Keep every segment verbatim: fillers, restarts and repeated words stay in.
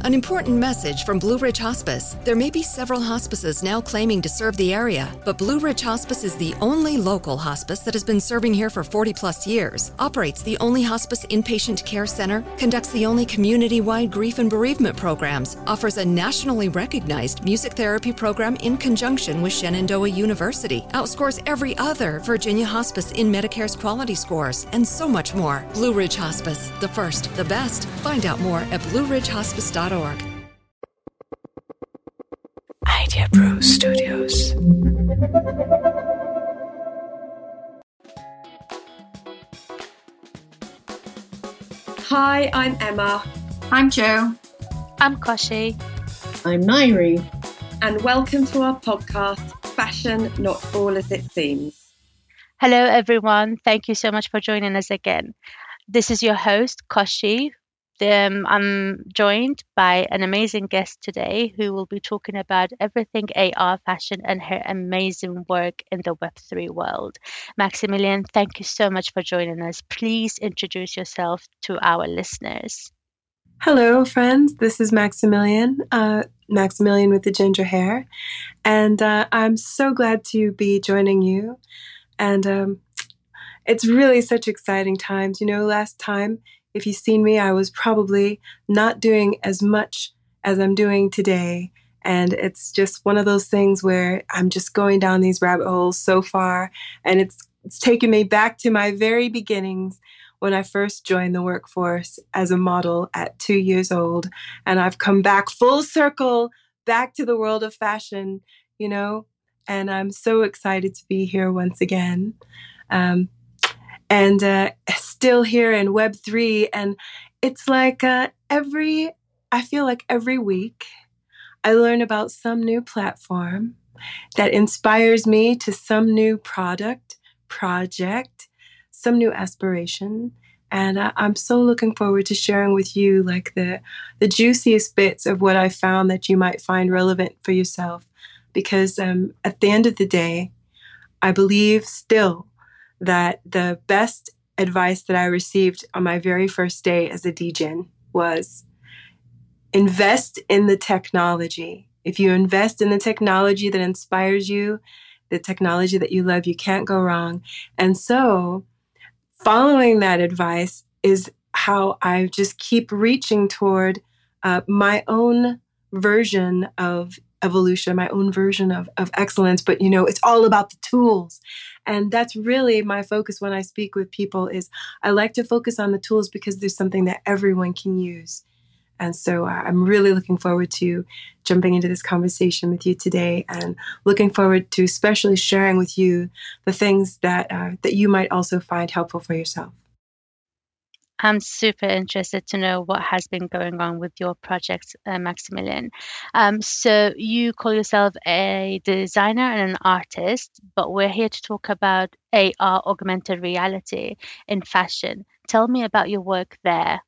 An important message from Blue Ridge Hospice. There may be several hospices now claiming to serve the area, but Blue Ridge Hospice is the only local hospice that has been serving here for forty plus years, operates the only hospice inpatient care center, conducts the only community-wide grief and bereavement programs, offers a nationally recognized music therapy program in conjunction with Shenandoah University, outscores every other Virginia hospice in Medicare's quality scores, and so much more. Blue Ridge Hospice, the first, the best. Find out more at blue ridge hospice dot org. Idea Brew Studios. Hi, I'm Emma. I'm Jo. I'm Koshi. I'm Nairi. And welcome to our podcast, Fashion Not All As It Seems. Hello, everyone. Thank you so much for joining us again. This is your host, Koshi. Um, I'm joined by an amazing guest today who will be talking about everything A R fashion and her amazing work in the Web three world. Maximilian, thank you so much for joining us. Please introduce yourself to our listeners. Hello, friends. This is Maximilian, uh, Maximilian with the ginger hair. And uh, I'm so glad to be joining you. And um, it's really such exciting times. You know, last time, if you've seen me, I was probably not doing as much as I'm doing today. And it's just one of those things where I'm just going down these rabbit holes so far. And it's it's taken me back to my very beginnings when I first joined the workforce as a model at two years old. And I've come back full circle, back to the world of fashion, you know, and I'm so excited to be here once again. Um, And uh, still here in Web three. And it's like uh, every, I feel like every week I learn about some new platform that inspires me to some new product, project, some new aspiration. And uh, I'm so looking forward to sharing with you like the, the juiciest bits of what I found that you might find relevant for yourself. Because um, at the end of the day, I believe still that the best advice that I received on my very first day as a D J was invest in the technology. If you invest in the technology that inspires you, the technology that you love, you can't go wrong. And so following that advice is how I just keep reaching toward uh, my own version of evolution, my own version of, of excellence. But, you know, it's all about the tools. And that's really my focus when I speak with people is I like to focus on the tools because there's something that everyone can use. And so uh, I'm really looking forward to jumping into this conversation with you today and looking forward to especially sharing with you the things that uh, that you might also find helpful for yourself. I'm super interested to know what has been going on with your project, uh, Maximilian. Um, so you call yourself a designer and an artist, but we're here to talk about A R, augmented reality in fashion. Tell me about your work there.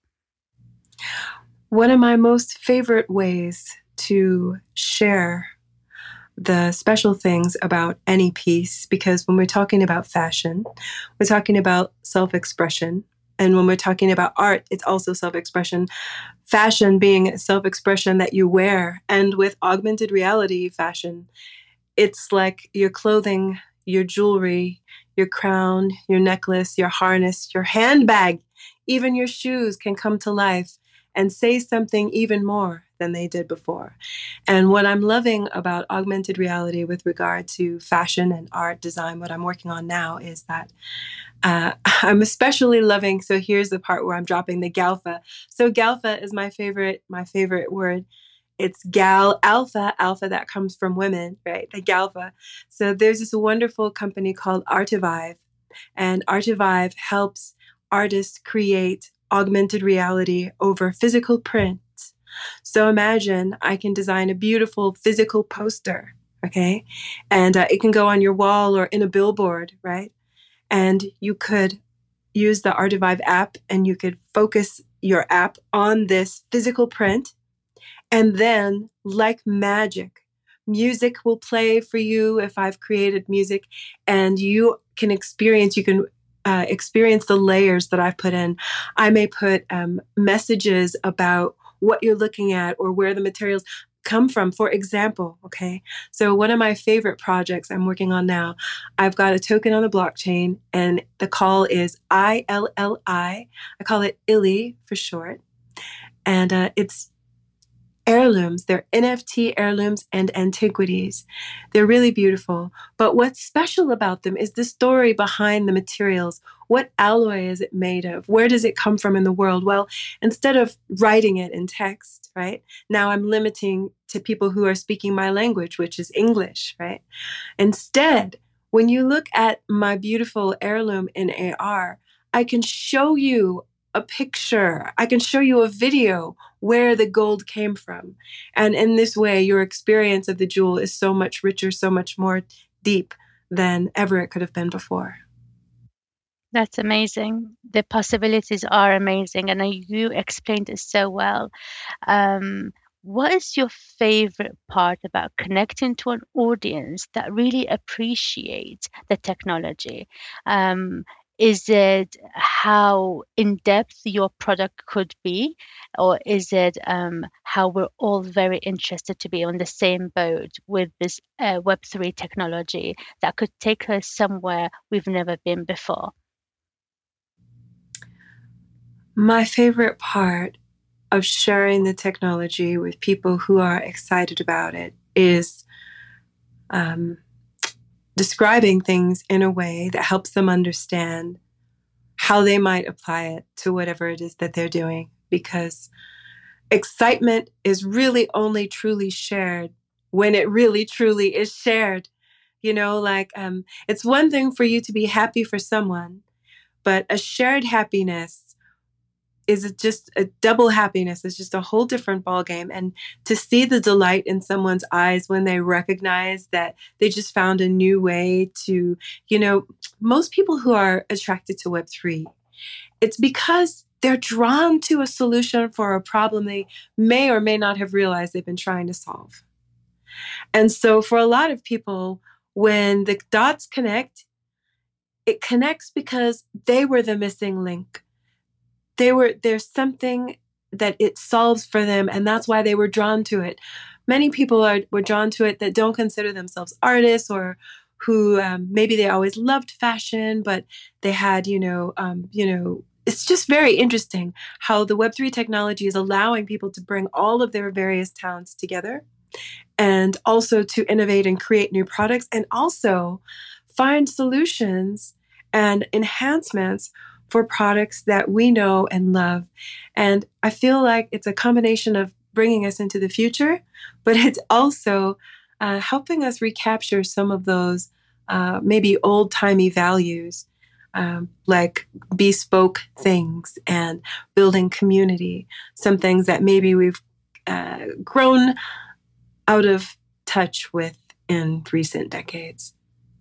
One of my most favorite ways to share the special things about any piece, because when we're talking about fashion, we're talking about self-expression. And when we're talking about art, it's also self-expression. Fashion being self-expression that you wear. And with augmented reality fashion, it's like your clothing, your jewelry, your crown, your necklace, your harness, your handbag, even your shoes can come to life and say something even more than they did before. And what I'm loving about augmented reality with regard to fashion and art design, what I'm working on now is that Uh, I'm especially loving, so here's the part where I'm dropping the GALFA. So GALFA is my favorite, my favorite word. It's gal alpha, alpha that comes from women, right? The GALFA. So there's this wonderful company called Artivive, and Artivive helps artists create augmented reality over physical print. So imagine I can design a beautiful physical poster, okay? And uh, it can go on your wall or in a billboard, right? And you could use the Artivive app and you could focus your app on this physical print. And then, like magic, music will play for you if I've created music, and you can experience, you can uh, experience the layers that I've put in. I may put um, messages about what you're looking at or where the materials come from. For example, okay, so one of my favorite projects I'm working on now, I've got a token on the blockchain, and the call is I L L I. I call it I L I for short. And uh, it's heirlooms. They're N F T heirlooms and antiquities. They're really beautiful. But what's special about them is the story behind the materials. What alloy is it made of? Where does it come from in the world? Well, instead of writing it in text, right, now I'm limiting to people who are speaking my language, which is English, right? Instead, when you look at my beautiful heirloom in A R, I can show you a picture. I can show you a video where the gold came from. And in this way, your experience of the jewel is so much richer, so much more deep than ever it could have been before. That's amazing. The possibilities are amazing, and you explained it so well. Um, what is your favorite part about connecting to an audience that really appreciates the technology? Um, is it how in depth your product could be, or is it um, how we're all very interested to be on the same boat with this uh, Web three technology that could take us somewhere we've never been before? My favorite part of sharing the technology with people who are excited about it is um, describing things in a way that helps them understand how they might apply it to whatever it is that they're doing. Because excitement is really only truly shared when it really truly is shared. You know, like um, it's one thing for you to be happy for someone, but a shared happiness is it just a double happiness. It's just a whole different ballgame. And to see the delight in someone's eyes when they recognize that they just found a new way to, you know, most people who are attracted to Web three, it's because they're drawn to a solution for a problem they may or may not have realized they've been trying to solve. And so for a lot of people, when the dots connect, it connects because they were the missing link. They were, there's something that it solves for them, and that's why they were drawn to it. Many people are were drawn to it that don't consider themselves artists, or who um, maybe they always loved fashion, but they had, you know, um, you know, it's just very interesting how the Web three technology is allowing people to bring all of their various talents together, and also to innovate and create new products, and also find solutions and enhancements for products that we know and love. And I feel like it's a combination of bringing us into the future, but it's also uh, helping us recapture some of those uh, maybe old-timey values, um, like bespoke things and building community, some things that maybe we've uh, grown out of touch with in recent decades.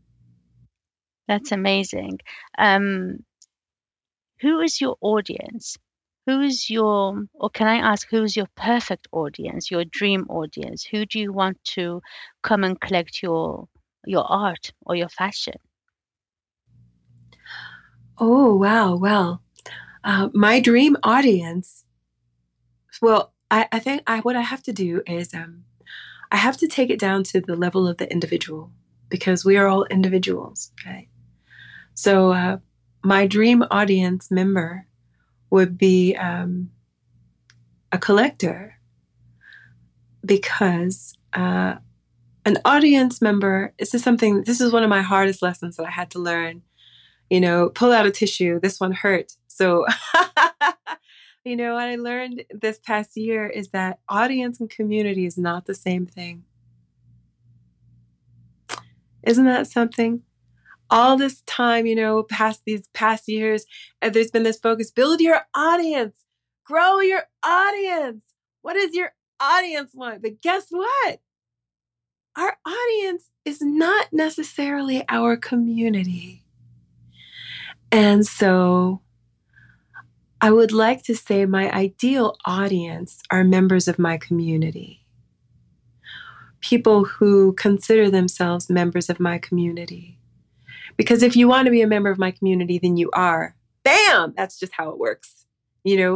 That's amazing. Um, who is your audience? Who is your, or can I ask, who is your perfect audience, your dream audience? Who do you want to come and collect your your art or your fashion? Oh, wow. Well, uh, my dream audience, well, I, I think I, what I have to do is um, I have to take it down to the level of the individual, because we are all individuals, okay? So uh, my dream audience member would be um, a collector, because uh, an audience member, this is something, this is one of my hardest lessons that I had to learn. You know, pull out a tissue, this one hurt. So, you know, what I learned this past year is that audience and community is not the same thing. Isn't that something? All this time, you know, past these past years, and there's been this focus, build your audience, grow your audience. What does your audience want? But guess what? Our audience is not necessarily our community. And so I would like to say my ideal audience are members of my community. People who consider themselves members of my community. Because if you want to be a member of my community, then you are. Bam! That's just how it works. You know,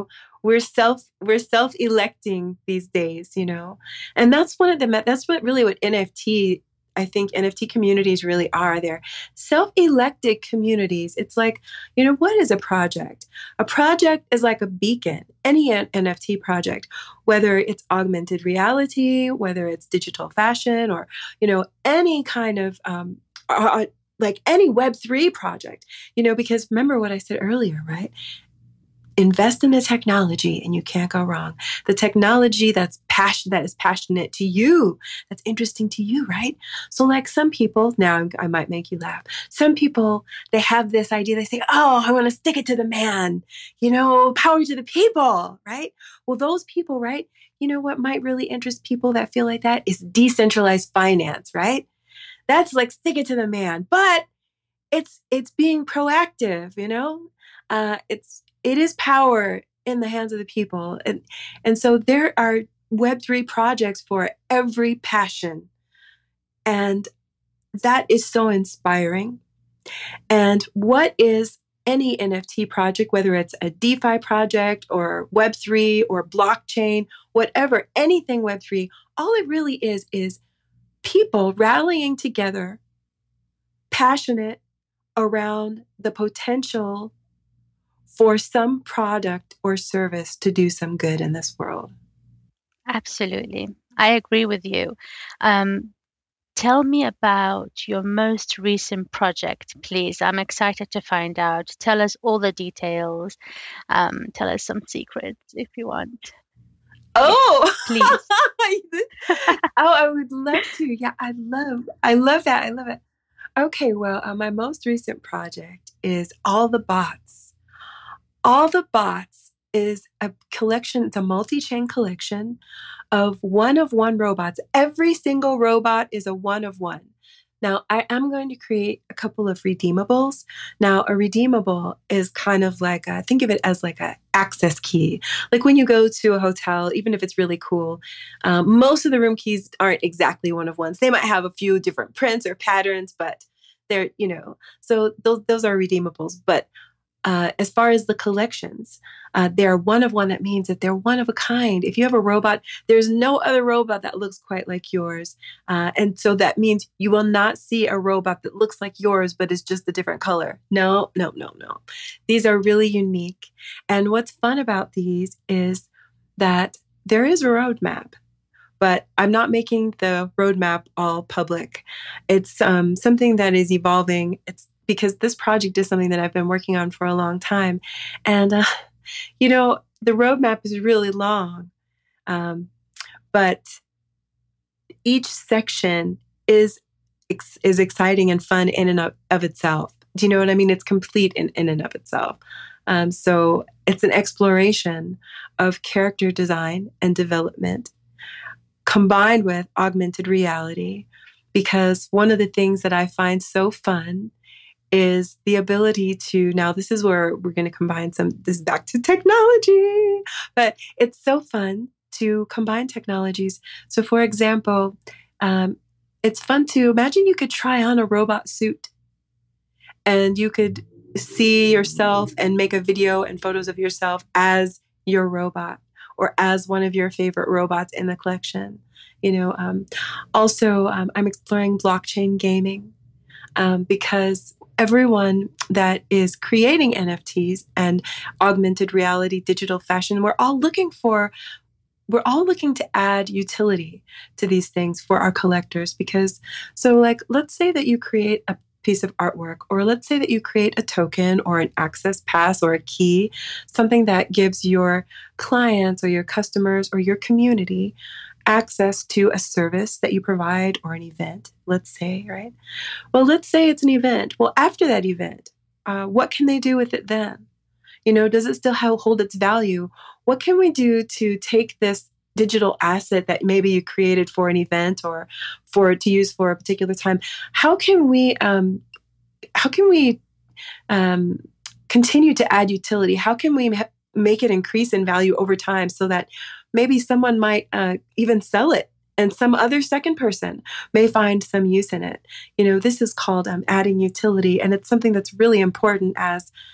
we're self we're self-electing these days, you know, and that's one of the that's what really what N F T I think N F T communities really are. They're self-elected communities. It's like, you know, what is a project? A project is like a beacon. Any N F T project, whether it's augmented reality, whether it's digital fashion, or, you know, any kind of um, uh, like any Web three project, you know, because remember what I said earlier, right? Invest in the technology and you can't go wrong. The technology that's passion that is passionate to you, that's interesting to you, right? So like some people, now I might make you laugh. Some people, they have this idea, they say, oh, I want to stick it to the man, you know, power to the people, right? Well, those people, right? You know what might really interest people that feel like that is decentralized finance, right? That's like stick it to the man, but it's it's being proactive, you know? Uh, it's It is power in the hands of the people. And, and so there are Web three projects for every passion. And that is so inspiring. And what is any N F T project, whether it's a DeFi project or Web three or blockchain, whatever, anything Web three, all it really is, is people rallying together, passionate around the potential for some product or service to do some good in this world. Absolutely. I agree with you. Um, tell me about your most recent project, please. I'm excited to find out. Tell us all the details. Um, tell us some secrets if you want. Oh, please. Oh, I would love to. Yeah, I love, I love that. I love it. Okay, well, uh, my most recent project is All the Bots. All the Bots is a collection, it's a multi-chain collection of one-of-one robots. Every single robot is a one-of-one. Now, I am going to create a couple of redeemables. Now, a redeemable is kind of like, a, think of it as like an access key. Like when you go to a hotel, even if it's really cool, um, most of the room keys aren't exactly one-of-ones. They might have a few different prints or patterns, but they're, you know, so those, those are redeemables. But Uh, as far as the collections, uh, they're one of one. That means that they're one of a kind. If you have a robot, there's no other robot that looks quite like yours. Uh, and so that means you will not see a robot that looks like yours, but is just a different color. No, no, no, no. These are really unique. And what's fun about these is that there is a roadmap, but I'm not making the roadmap all public. It's um, something that is evolving. It's because this project is something that I've been working on for a long time. And, uh, you know, the roadmap is really long, um, but each section is is exciting and fun in and of, of itself. Do you know what I mean? It's complete in, in and of itself. Um, so it's an exploration of character design and development combined with augmented reality, because one of the things that I find so fun is the ability to, now this is where we're going to combine some, this is back to technology, but it's so fun to combine technologies. So for example, um, it's fun to imagine you could try on a robot suit and you could see yourself and make a video and photos of yourself as your robot or as one of your favorite robots in the collection. You know, um, also um, I'm exploring blockchain gaming um, because everyone that is creating N F Ts and augmented reality, digital fashion, we're all looking for, we're all looking to add utility to these things for our collectors. Because, so like, let's say that you create a piece of artwork, or let's say that you create a token or an access pass or a key, something that gives your clients or your customers or your community access to a service that you provide or an event, let's say, right? Well, let's say it's an event. Well, after that event, uh, what can they do with it then? You know, does it still have, hold its value? What can we do to take this digital asset that maybe you created for an event or for to use for a particular time? How can we, um, how can we um, continue to add utility? How can we ha- make it increase in value over time so that maybe someone might uh, even sell it and some other second person may find some use in it? You know, this is called um, adding utility. And it's something that's really important as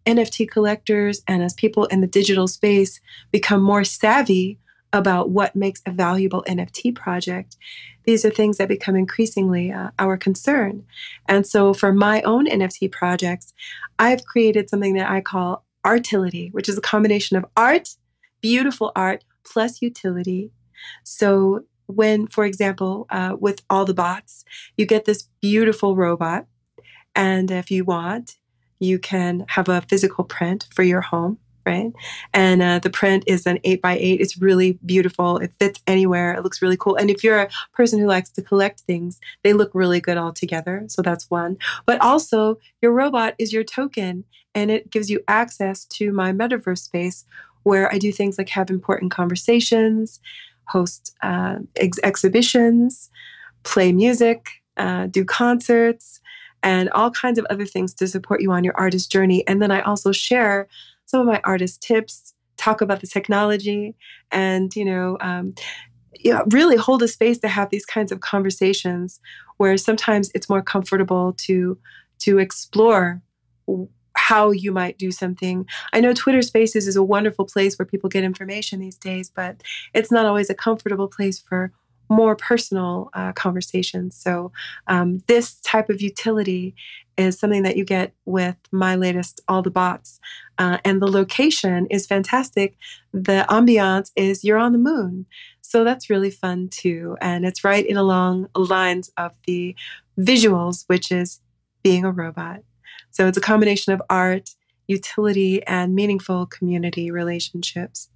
N F T collectors and as people in the digital space become more savvy about what makes a valuable N F T project, these are things that become increasingly uh, our concern. And so for my own N F T projects, I've created something that I call Artility, which is a combination of art, beautiful art, plus utility. So when, for example, uh, with All the Bots, you get this beautiful robot. And if you want, you can have a physical print for your home, right? And uh, the print is an eight by eight. It's really beautiful. It fits anywhere. It looks really cool. And if you're a person who likes to collect things, they look really good all together. So that's one. But also, your robot is your token, and it gives you access to my metaverse space where I do things like have important conversations, host uh, ex- exhibitions, play music, uh, do concerts, and all kinds of other things to support you on your artist journey. And then I also share some of my artist tips, talk about the technology, and, you know, um, you know, really hold a space to have these kinds of conversations where sometimes it's more comfortable to to explore how you might do something. I know Twitter Spaces is a wonderful place where people get information these days, but it's not always a comfortable place for more personal uh, conversations. So um, this type of utility is something that you get with my latest All the Bots. Uh, and the location is fantastic. The ambiance is you're on the moon. So that's really fun too. And it's right in along lines of the visuals, which is being a robot. So it's a combination of art, utility, and meaningful community relationships.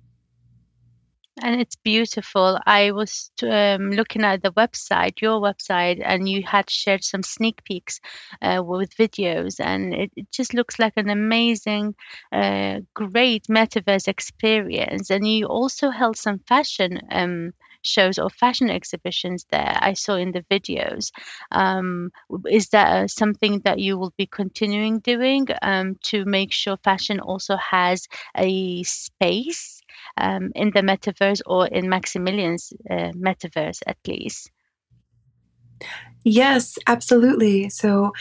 And it's beautiful. I was um, looking at the website, your website, and you had shared some sneak peeks uh, with videos, and it, it just looks like an amazing, uh, great metaverse experience. And you also held some fashion um, shows or fashion exhibitions there. I saw in the videos. Um, is that uh, something that you will be continuing doing um, to make sure fashion also has a space Um, in the metaverse, or in Maximilian's uh, metaverse at least? Yes, absolutely. So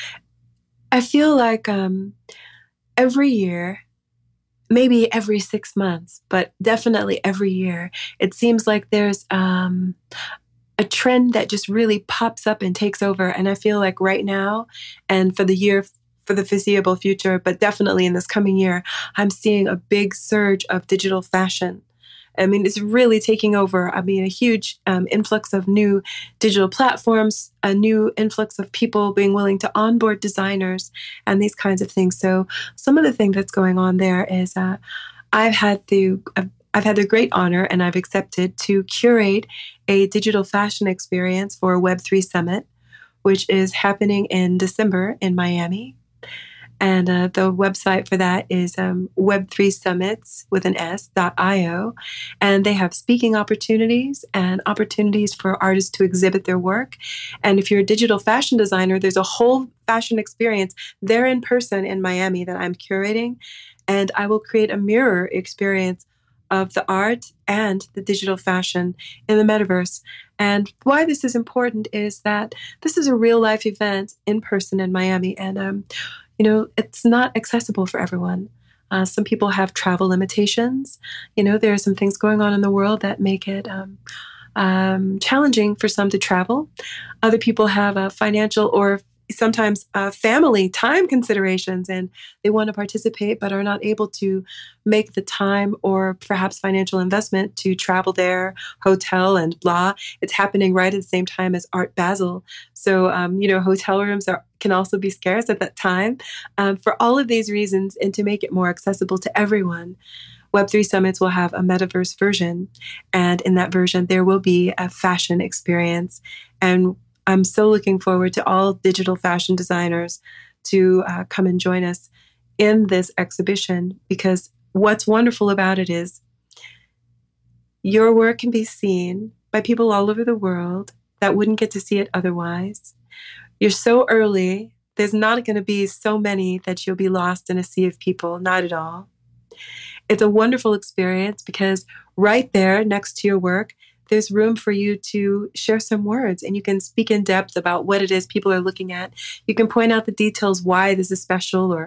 I feel like um, every year, maybe every six months, but definitely every year, it seems like there's um, a trend that just really pops up and takes over. And I feel like right now, and for the year, for the foreseeable future, but definitely in this coming year, I'm seeing a big surge of digital fashion. I mean, it's really taking over. I mean, a huge um, influx of new digital platforms, a new influx of people being willing to onboard designers and these kinds of things. So some of the things that's going on there is uh, I've had the I've had the great honor, and I've accepted to curate a digital fashion experience for Web three Summit, which is happening in December in Miami. And uh, the website for that is um, web three summits with an S dot io. And they have speaking opportunities and opportunities for artists to exhibit their work. And if you're a digital fashion designer, there's a whole fashion experience there in person in Miami that I'm curating. And I will create a mirror experience of the art and the digital fashion in the metaverse. And why this is important is that this is a real life event in person in Miami. And um, you know, it's not accessible for everyone. Uh, some people have travel limitations. You know, there are some things going on in the world that make it um, um, challenging for some to travel. Other people have a financial or sometimes uh, family time considerations, and they want to participate but are not able to make the time or perhaps financial investment to travel there, hotel and blah. It's happening right at the same time as Art Basel. So, um, you know, hotel rooms are can also be scarce at that time. Um, for all of these reasons, and to make it more accessible to everyone, Web three Summits will have a metaverse version. And in that version, there will be a fashion experience. And I'm so looking forward to all digital fashion designers to uh, come and join us in this exhibition, because what's wonderful about it is your work can be seen by people all over the world that wouldn't get to see it otherwise. You're so early, there's not going to be so many that you'll be lost in a sea of people, not at all. It's a wonderful experience because right there next to your work, there's room for you to share some words, and you can speak in depth about what it is people are looking at. You can point out the details why this is special, or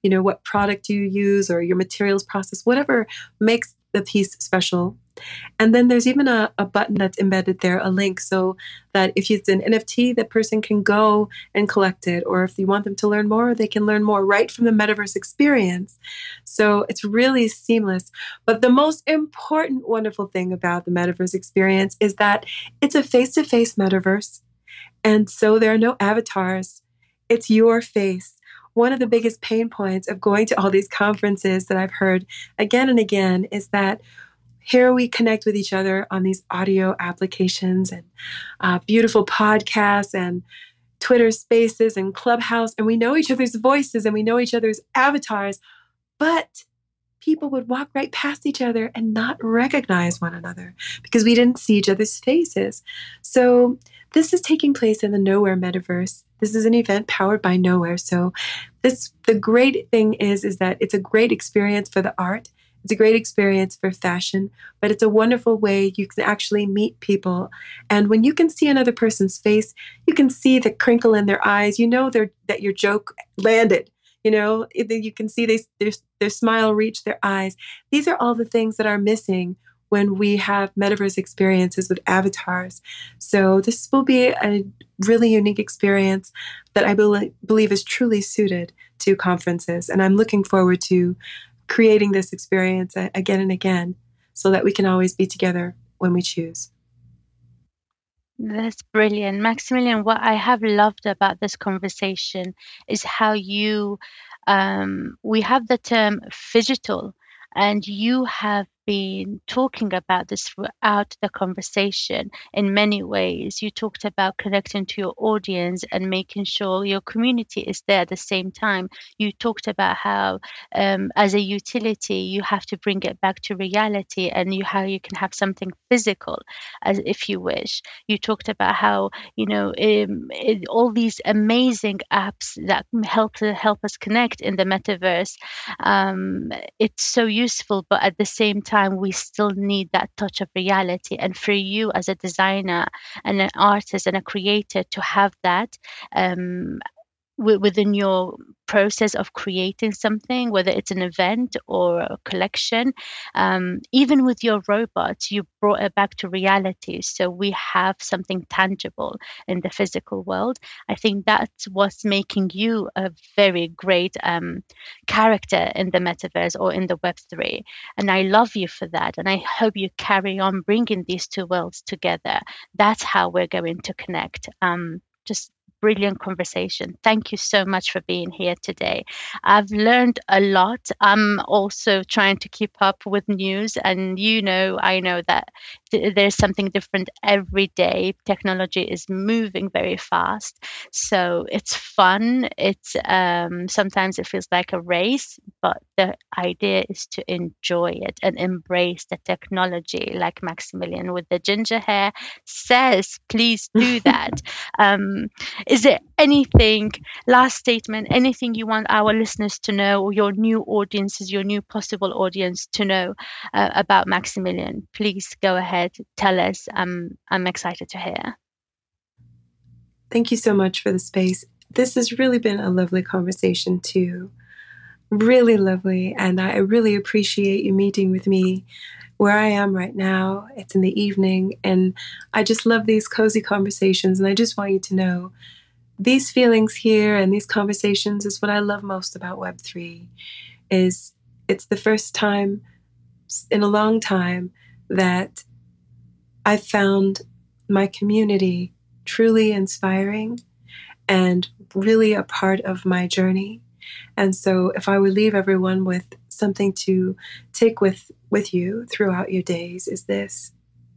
you know, what product you use or your materials process, whatever makes the piece special. And then there's even a, a button that's embedded there, a link, so that if it's an N F T, the person can go and collect it. Or if you want them to learn more, they can learn more right from the metaverse experience. So it's really seamless. But the most important, wonderful thing about the metaverse experience is that it's a face-to-face metaverse. And so there are no avatars. It's your face. One of the biggest pain points of going to all these conferences that I've heard again and again is that here we connect with each other on these audio applications and uh, beautiful podcasts and Twitter spaces and Clubhouse, and we know each other's voices and we know each other's avatars, but people would walk right past each other and not recognize one another because we didn't see each other's faces. So this is taking place in the Knowhere metaverse. This is an event powered by Knowhere. So this, the great thing is, is that it's a great experience for the art. It's a great experience for fashion, but it's a wonderful way you can actually meet people. And when you can see another person's face, you can see the crinkle in their eyes. You know they're, that your joke landed. You know, you can see they, their, their smile reach their eyes. These are all the things that are missing when we have metaverse experiences with avatars. So this will be a really unique experience that I be- believe is truly suited to conferences. And I'm looking forward to creating this experience again and again so that we can always be together when we choose. That's brilliant. Maximilian, what I have loved about this conversation is how you, um, we have the term phygital, and you have been talking about this throughout the conversation in many ways. You talked about connecting to your audience and making sure your community is there at the same time. You talked about how um, as a utility, you have to bring it back to reality, and you how you can have something physical as if you wish. You talked about how, you know, um, it, all these amazing apps that help to help us connect in the metaverse. Um, it's so useful, but at the same time, time we still need that touch of reality. And for you as a designer and an artist and a creator to have that um, w- within your process of creating something, whether it's an event or a collection, um, even with your robots, you brought it back to reality. So we have something tangible in the physical world. I think that's what's making you a very great um, character in the metaverse or in the Web three. And I love you for that. And I hope you carry on bringing these two worlds together. That's how we're going to connect. Um, just brilliant conversation. Thank you so much for being here today. I've learned a lot. I'm also trying to keep up with news, and you know, I know that th- there's something different every day. Technology is moving very fast, so it's fun. It's um, sometimes it feels like a race, but the idea is to enjoy it and embrace the technology, like Maximilian with the ginger hair says. Please do that. um, Is there anything, last statement, anything you want our listeners to know, or your new audiences, your new possible audience to know uh, about Maximilian? Please go ahead, tell us. Um, I'm excited to hear. Thank you so much for the space. This has really been a lovely conversation too. Really lovely. And I really appreciate you meeting with me where I am right now. It's in the evening, and I just love these cozy conversations. And I just want you to know these feelings here and these conversations is what I love most about Web three. Is it's the first time in a long time that I found my community truly inspiring and really a part of my journey. And so if I would leave everyone with something to take with, with you throughout your days, is this: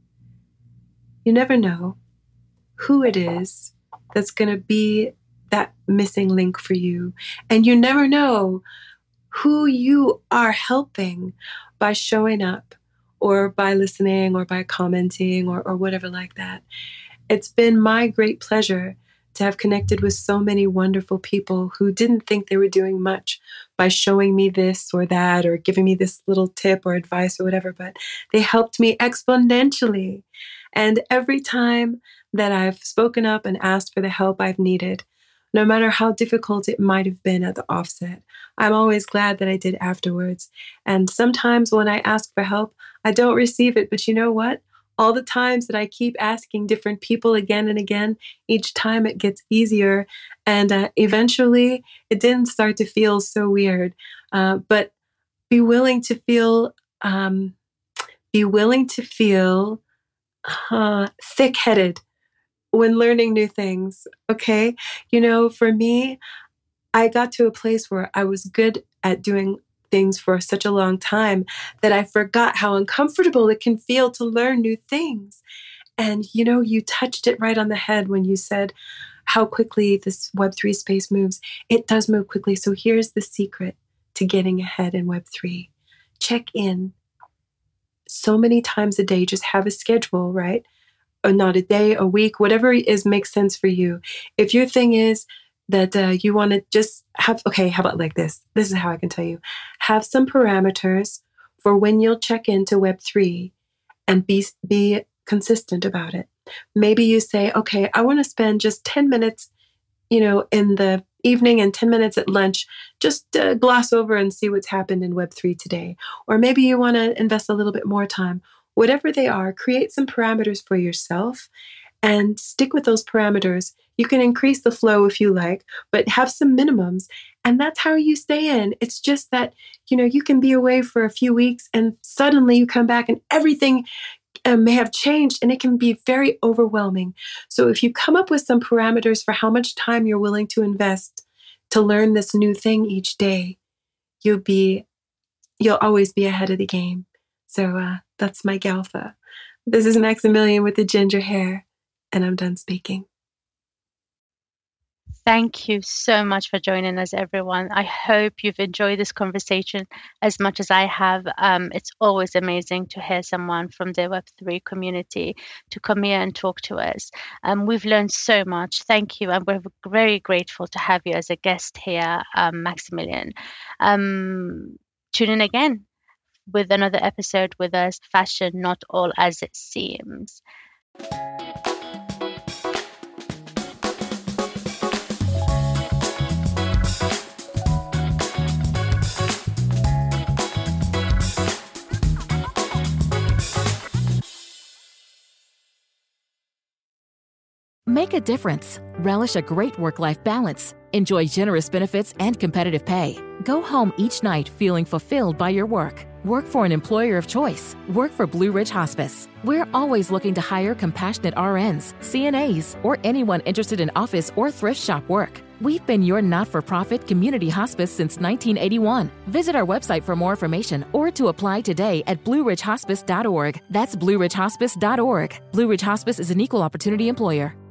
you never know who it is that's going to be that missing link for you. And you never know who you are helping by showing up or by listening or by commenting or, or whatever like that. It's been my great pleasure to have connected with so many wonderful people who didn't think they were doing much by showing me this or that or giving me this little tip or advice or whatever, but they helped me exponentially. And every time that I've spoken up and asked for the help I've needed, no matter how difficult it might have been at the offset. I'm always glad that I did afterwards. And sometimes when I ask for help, I don't receive it. But you know what? All the times that I keep asking different people again and again, each time it gets easier. And uh, eventually it didn't start to feel so weird. Uh, but be willing to feel, um, be willing to feel uh, thick-headed when learning new things. Okay. You know, for me, I got to a place where I was good at doing things for such a long time that I forgot how uncomfortable it can feel to learn new things. And, you know, you touched it right on the head when you said how quickly this Web three space moves. It does move quickly. So here's the secret to getting ahead in Web three. Check in so many times a day. Just have a schedule, right? Or not a day, a week, whatever is makes sense for you. If your thing is that uh, you want to just have, okay, how about like this? This is how I can tell you. Have some parameters for when you'll check into Web three and be, be consistent about it. Maybe you say, okay, I want to spend just ten minutes, you know, in the evening and ten minutes at lunch, just uh, gloss over and see what's happened in Web three today. Or maybe you want to invest a little bit more time. Whatever they are, create some parameters for yourself and stick with those parameters. You can increase the flow if you like, but have some minimums. And that's how you stay in. It's just that, you know, you can be away for a few weeks and suddenly you come back and everything uh, may have changed and it can be very overwhelming. So if you come up with some parameters for how much time you're willing to invest to learn this new thing each day, you'll be, you'll always be ahead of the game. So uh, that's my Galfa. This is Maximilian with the ginger hair, and I'm done speaking. Thank you so much for joining us, everyone. I hope you've enjoyed this conversation as much as I have. Um, it's always amazing to hear someone from the Web three community to come here and talk to us. Um, we've learned so much. Thank you. And we're very grateful to have you as a guest here, um, Maximilian. Um, tune in again with another episode with us, Fashion Not All As It Seems. Make a difference. Relish a great work-life balance. Enjoy generous benefits and competitive pay. Go home each night feeling fulfilled by your work. Work for an employer of choice. Work for Blue Ridge Hospice. We're always looking to hire compassionate R Ns, C N As, or anyone interested in office or thrift shop work. We've been your not-for-profit community hospice since nineteen eighty-one. Visit our website for more information or to apply today at blue ridge hospice dot org. That's blue ridge hospice dot org. Blue Ridge Hospice is an equal opportunity employer.